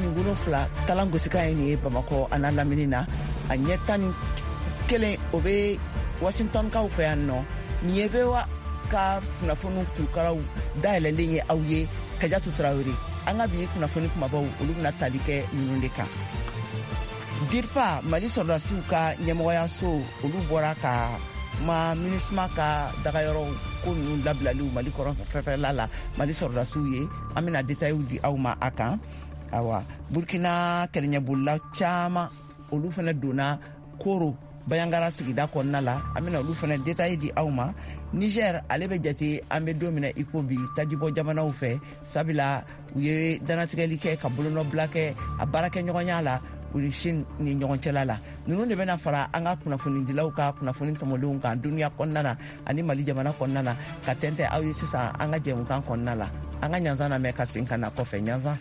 17 kalan gosika ye ni Bamako ana lamini na a ɲɛ 11 o be Washington kaw fɛ yan nɔ ni ye VOA ka kunnafoni tukaraw dayɛlɛlen ye aw ye Kajatu Traoré an ka bi kunnafoni kumabaw olu bɛna tali kɛ ninnu de kan. DIRPA Mali sɔrɔdasiw ka ɲɛmɔgɔyaso olu bɔra ka ma MINUSMA ka dagayɔrɔ ko ninnu labilaliw Mali kɔrɔ fɛfɛla la Mali sɔrɔdasiw ye an bɛna détails di aw ma a kan. Awa Burkina kɛlɛɲɛbolila caman olu fana donna Koro Bayangara sigida kɔnɔna la an bɛna olu fana détails di aw ma. Niger ale bɛ jate an bɛ don min na iko bi tajibɔ jamanaw fɛ sabula u ye danatigɛli kɛ ka bolonɔbila kɛ a baarakɛɲɔgɔnya la u ni Chine ni ɲɔgɔn cɛla la ninnu de bɛna fara an ka kunnafonidilaw ka kunnafoni tɔmɔdenw kan duniya kɔnɔna na ani Mali jamana kɔnɔna na ka tɛntɛn aw ye sisan an ka jɛmukan kɔnɔna la an ka ɲanzan lamɛn ka segin ka na kɔfɛ ɲanzan.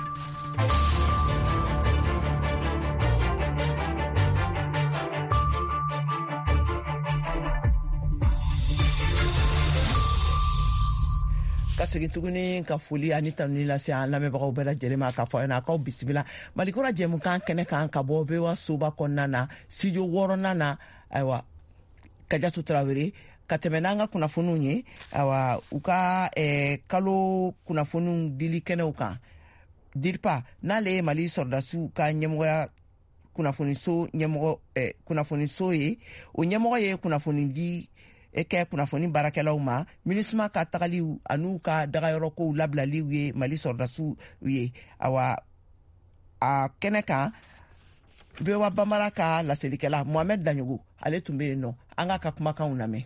Ka segin tuguni ka foli ani tanuni lase an lamɛnbagaw bɛɛ lajɛlen ma k'a fɔ aw ɲɛna k'aw bisimila Malikura jɛmukan kɛnɛ kan ka bɔ VOA soba kɔnɔna na studio 6nan na ayiwa Kajatu Traoré ka tɛmɛ n'an ka kunnafoniw ye ayiwa u ka kalo kunnafoniw dili kɛnɛw kan DIRPA n'ale ye Mali sɔrɔdasiw ka ɲɛmɔgɔya kunnafoniso ye o ɲɛmɔgɔ ye kunnafoni di kɛ kunnafoni baarakɛlaw ma MINUSMA ka tagaliw an'u ka dagayɔrɔkow labilaliw ye Mali sɔrɔdasiw ye awa a kɛnɛ kan VOA Bambara ka laselikɛla Mohamed Danyogo ale tun bɛ yen nɔ an ka kumakanw lamɛn.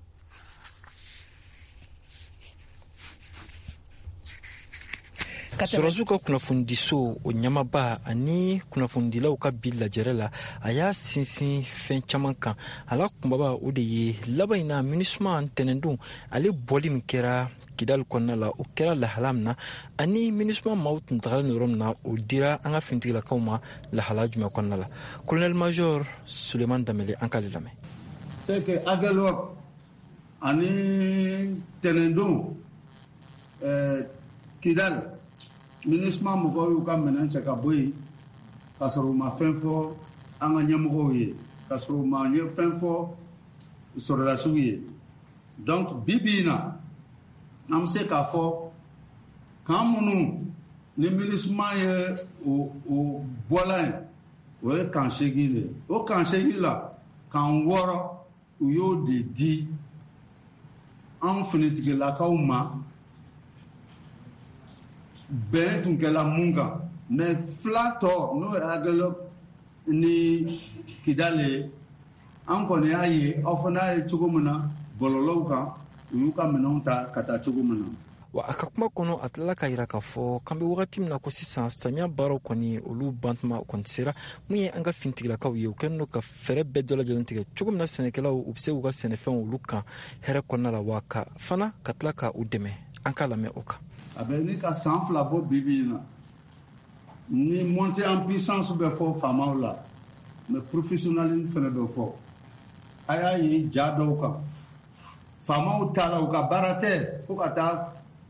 Sɔrɔdasiw ka kunnafonidiso o ɲamaba ani kunnafonidilaw ka bi lajɛrɛ la a y'a sinsin fɛn caman kan a la kunbaba o de ye laban in na MINUSMA ntɛnɛndon ale bɔli min kɛra Kidal kɔnɔna la o kɛra lahala min na ani MINUSMA maaw tun tagalen yɔrɔ min na o dira an ka fintigilakaw ma lahala jumɛn kɔnɔna la Colonel Major Suleiman Damele an k'ale lamɛn. C'est que Aguelhok ani ntɛnɛndon Kidal MINUSMA mɔgɔw y'u ka minɛn cɛ ka bɔ yen ka sɔrɔ u ma fɛn fɔ an ka ɲɛmɔgɔw ye ka sɔrɔ u ma fɛn fɔ sɔrɔdasiw ye donc bi in na an bɛ se k'a fɔ kan minnu ni MINUSMA ye o bɔla yen o ye kan 8 de o kan 8 la kan 6 u y'o de di an finitigilakaw ma bɛn tun kɛla mun kan mais fila tɔ n'o ye Aguelhok ni Kidal ye an kɔni y'a ye aw fana ye cogo min na bɔlɔlɔw kan u y'u ka minɛnw ta ka taa cogo min na. Wa a ka kuma kɔnɔ a tilala ka yira k'a fɔ k'an bɛ wagati min na ko sisan samiya baaraw kɔni olu bantuma kɔni sera mun ye an ka fintigilakaw ye u kɛlen don ka fɛɛrɛ bɛɛ dɔ lajɛlen tigɛ cogo min na sɛnɛkɛlaw u bɛ se u ka sɛnɛfɛnw olu kan hɛrɛ kɔnɔna la wa ka fana ka tila ka u dɛmɛ an k'a lamɛn o kan. A bɛ ni ka san 2 bɔ bi in na ni montée en puissance bɛ fɔ faamaw la mais professionnalisme fana bɛ fɔ a y'a ye ja dɔw kan faamaw ta la u ka baara tɛ fo ka taa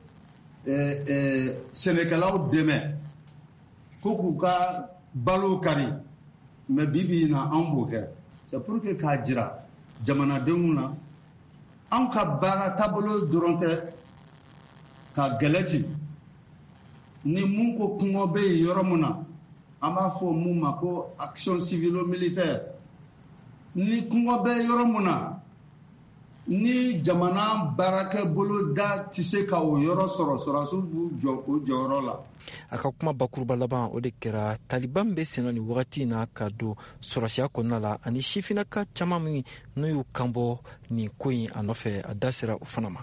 sɛnɛkɛlaw dɛmɛ ko k'u ka balo kari mais bi in na an b'o kɛ c'est pour que k'a jira jamanadenw na an ka baara taabolo dɔrɔn tɛ ka gɛlɛ ci ni mun ko kɔngɔ bɛ yen yɔrɔ min na an b'a fɔ mun ma ko action civilo-militaire ni kɔngɔ bɛ yɔrɔ min na ni jamana baarakɛ bolo da tɛ se ka o yɔrɔ sɔrɔ sɔrɔdasiw b'u jɔ o jɔyɔrɔ la. A ka kuma bakuruba laban o de kɛra Taliban bɛ senna ni wagati in na ka don sɔrɔsiya kɔnɔna la ani sifinnaka caman min n'u y'u kanbɔ nin ko in a nɔfɛ a da sera o fana ma.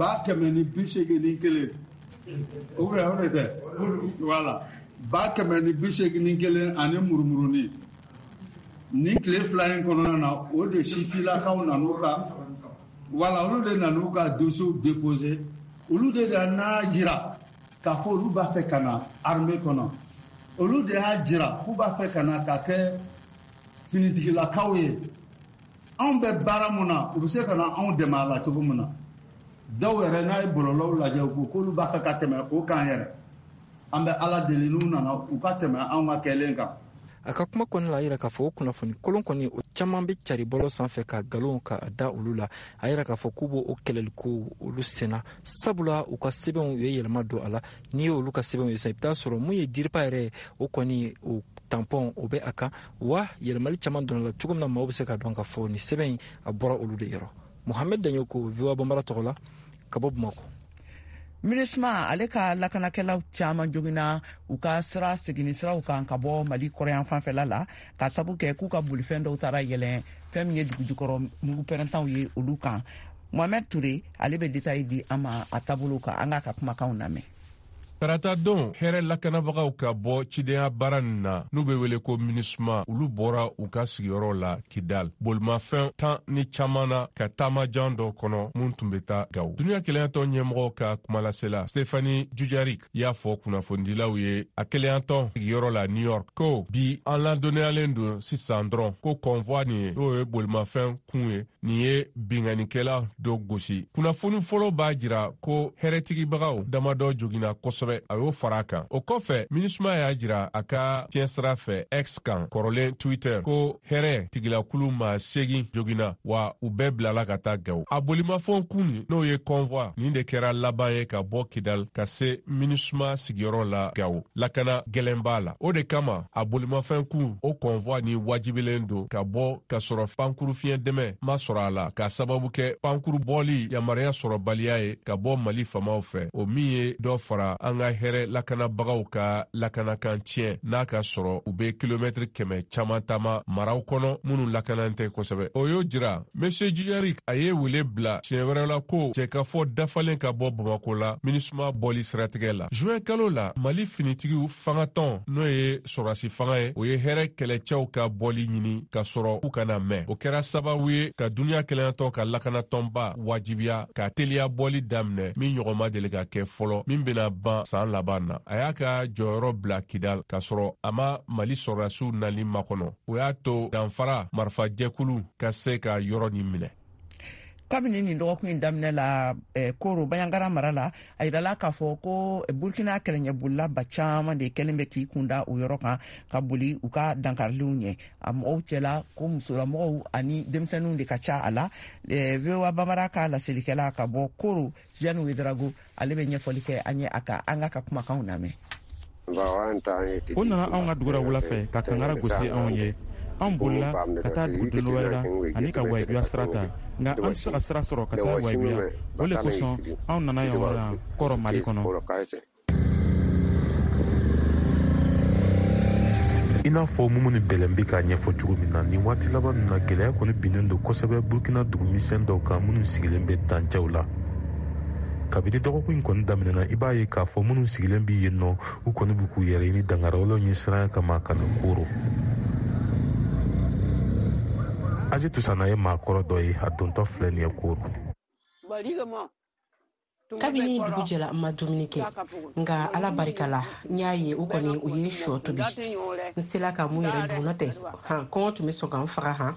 181 o de tɛ voilà 181 ani murumurunin ni tile 2 in kɔnɔna na o de sifinnakaw nan'u ka voilà olu de nan'u ka dossier déposé olu de n'a jira k'a fɔ olu b'a fɛ ka na armée kɔnɔ olu de y'a jira k'u b'a fɛ ka na ka kɛ finitigilakaw ye anw bɛ baara mun na u bɛ se ka na anw dɛmɛ a la cogo min na dɔw yɛrɛ n'a ye bɔlɔlɔw lajɛ u ko k'olu b'a fɛ ka tɛmɛ o kan yɛrɛ an bɛ ala deli n'u nana u ka tɛmɛ anw ka kɛlen kan. A ka kuma kɔni la a yira k'a fɔ o kunnafoni kolon kɔni o caman bɛ cari bɔlɔ sanfɛ ka nkalon ka da olu la. A yira k'a fɔ k'u b'o kɛlɛliko olu senna sabula u ka sɛbɛnw u ye yɛlɛma don a la. N'i ye olu ka sɛbɛnw ye sisan i bɛ taa sɔrɔ mun ye diriba yɛrɛ ye o kɔni o tampɔn o bɛ a kan wa yɛlɛmali caman donna la cogo min na maaw bɛ se ka dɔn k'a fɔ nin sɛbɛn in a bɔra olu de yɔrɔ. Mohamed Danyoko VOA Bambara tɔgɔ la ka bɔ Bamako. MINUSMA ale ka lakanakɛlaw caman joginna u ka sira segini siraw kan ka bɔ Mali kɔrɔyan fanfɛla la ka sabu kɛ k'u ka bolifɛn dɔw taara yɛlɛn fɛn min ye dugujukɔrɔ mugu pɛrɛntanw ye olu kan. Mohamed Touré ale bɛ détail di an ma a taabolo kan an ka kumakanw lamɛn. Tarata don hɛrɛ lakanabagaw ka bɔ cidenya baara nin na n'u bɛ wele ko MINUSMA olu bɔra u ka sigiyɔrɔ la Kidal. Bolimafɛn 10 ni caman na ka taamajan dɔ kɔnɔ mun tun bɛ taa Gawo. Duniya keleyantɔ ɲɛmɔgɔ ka kumalasela Stéphanie Dujarric y'a fɔ kunnafonidilaw ye a keleyantɔ sigiyɔrɔ la New York ko bi an ladɔnniyalen don sisan dɔrɔn ko convoi nin ye n'o ye bolimafɛn kun ye nin ye binganikɛla dɔ gosi. Kunnafoni fɔlɔ b'a jira ko hɛrɛtigibagaw damadɔ joginna kosɛbɛ a y'o fara kan. O kɔfɛ MINUSMA y'a jira a ka fiɲɛsira fɛ X kan kɔrɔlen Twitter ko hɛrɛ tigilakulu ma 8 joginna wa u bɛɛ bilala ka taa Gawo. A bolimafɛn kun n'o ye convoi nin de kɛra laban ye ka bɔ Kidal ka se MINUSMA sigiyɔrɔ la Gawo. Lakana gɛlɛn b'a la. O de kama a bolimafɛn kun o convoi ni wajibilen don ka bɔ ka sɔrɔ pankuru fiɲɛ dɛmɛ ma sɔrɔ a la ka sababu kɛ pankuru bɔli yamaruya sɔrɔbaliya ye ka bɔ Mali famaw fɛ. O min ye dɔ fara an ka hɛrɛ lakanabagaw ka lakanakan tiɲɛ n'a ka sɔrɔ u bɛ kilomɛtiri 100 caman taama maraw kɔnɔ minnu lakanan tɛ kosɛbɛ. O y'o jira Monsieur Dujarric a ye wele bila siɲɛ wɛrɛ la ko cɛkafɔ dafalen ka bɔ Bamako la MINUSMA bɔli siratigɛ la. Juin kalo la Mali finitigiw fangatɔn n'o ye sɔrɔdasi fanga ye o ye hɛrɛ kɛlɛcɛw ka bɔli ɲini ka sɔrɔ u kana mɛn. O kɛra sababu ye ka duniya keleyantɔ ka lakanatɔnba wajibiya ka teliya bɔli daminɛ min ɲɔgɔn deli ka kɛ fɔlɔ min bɛna ban san laban na. A y'a ka jɔyɔrɔ bila Kidal ka sɔrɔ a ma Mali sɔrɔdasiw nali makɔnɔ. O y'a to danfara marifajɛkulu ka se ka yɔrɔ nin minɛ. Kabini nin dɔgɔkun in daminɛ la Koro Bayankara mara la a yirala k'a fɔ ko Burkina kɛlɛɲɛbolilaba caman de kɛlen bɛ k'i kunda o yɔrɔ kan ka boli u ka dankariliw ɲɛ. A mɔgɔw cɛla ko musolamɔgɔw ani denmisɛnninw de ka ca a la. VOA Bambara ka laselikɛla ka bɔ Koro Jeanne Ouedraogo ale bɛ ɲɛfɔli kɛ an ye a kan an ka kumakanw lamɛn. O nana anw ka dugura wula fɛ ka kangara gosi anw ye. Anw bolila ka taa dugu dolo wɛrɛ la ani ka Wayibuya sira ta nka an tɛ se ka sira sɔrɔ ka taa Wayibuya. O de kosɔn anw nana yan wɛrɛ kɔrɔ Mali kɔnɔ. I n'a fɔ Mumu ni Bɛlɛn bɛ k'a ɲɛfɔ cogo min na nin waati laban ninnu na gɛlɛya kɔni binnen don kosɛbɛ Burkina dugumisɛn dɔw kan minnu sigilen bɛ dancɛw la. Kabini dɔgɔkun in kɔni daminɛna i b'a ye k'a fɔ minnu sigilen bɛ yen nɔ u kɔni b'u k'u yɛrɛ ɲini dangarawalaw ɲɛ siranya kama ka na Koro. Ajitu Sana ye maakɔrɔ dɔ ye a dontɔ filɛ nin ye Koro. Kabini dugu jɛla ma dumuni kɛ nka Ala barika la n y'a ye u kɔni u ye sɔ tobi n sela ka mun yɛrɛ dun tɛ kɔngɔ tun bɛ sɔn k'an faga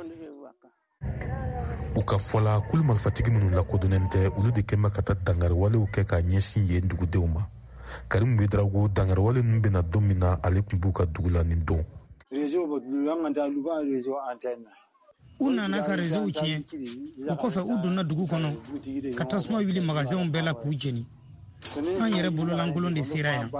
U ka fɔla kulu marifatigi minnu lakodɔnnen tɛ olu de kɛnbɛ ka taa dangariwalew kɛ ka ɲɛsin yen dugudenw ma. Karim Ouedraogo dangariwale ninnu bɛna don min na ale tun b'u ka dugu la nin don. U nana ka réseau tiɲɛ o kɔfɛ u donna dugu kɔnɔ ka tasuma wuli magasinw bɛɛ la k'u jeni. An yɛrɛ bololankolon de sera yan.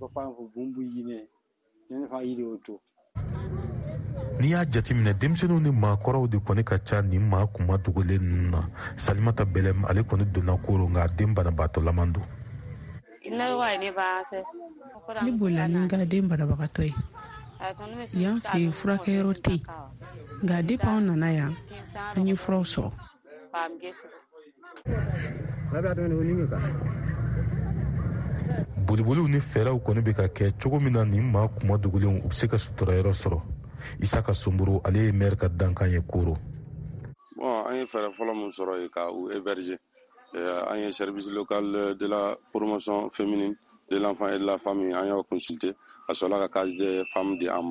N'i y'a jateminɛ denmisɛnninw ni maakɔrɔw de kɔni ka ca nin maa kuma dogolen ninnu na. Salimata Bɛlɛm ale kɔni donna Koro nka den banabaatɔlaman don. Ne bolila ni n ka den banabagatɔ ye. Yan fɛ furakɛyɔrɔ tɛ yen nka depuis anw nana yan an ye furaw sɔrɔ. Boliboliw ni fɛɛrɛw kɔni bɛ ka kɛ cogo min na nin maa kuma dogolenw u bɛ se ka suturayɔrɔ sɔrɔ. Isaka Somboro ale ye maire ka dankan ye Koro. An ye fɛɛrɛ fɔlɔ min sɔrɔ yen ka u héberger. An ye service local de la promotion féminine de l'enfant et de la famille an y'o consulter a sɔrɔla ka case des femmes di an ma.